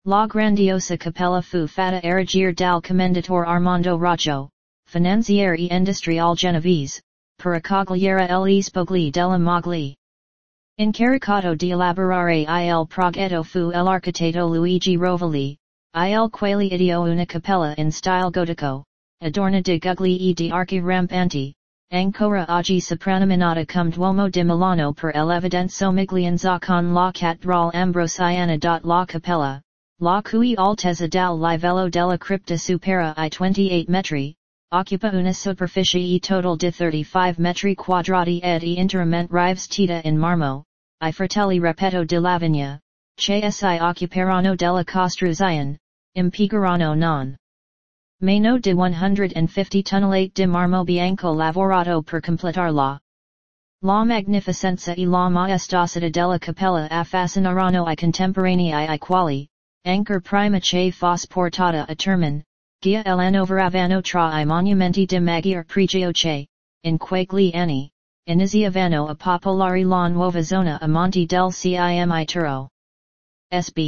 La grandiosa capella fu fatta erigere dal commendatore Armando Raggio, finanziere industriale genovese, per accogliere gli spogli della Moglie. Incaricato di elaborare il progetto fu l'architetto Luigi Rovoli, il quale ideò una cappella in stile gotico, adorna di gugli e di archi rampanti, ancora oggi soprannominata come Duomo di Milano per l'evidente somiglianza con la cattedrale ambrosiana. La cappella, la cui altezza dal livello della cripta supera I 28 metri, occupa una superficie total di 35 metri quadrati ed interamente rivestita in marmo. I fratelli Repetto di Lavagna, che si occuperanno della costruzione, impiegheranno non meno di 150 tonnellate di marmo bianco lavorato per completarla. La magnificenza e la maestosità della cappella affascinarono I contemporanei I quali, anche prima che fosse portata a termine, gia l'annoveravano tra I monumenti di maggior pregio che, in quegli anni, iniziavano a popolare la nuova zona a monte del Cimi Turo. SB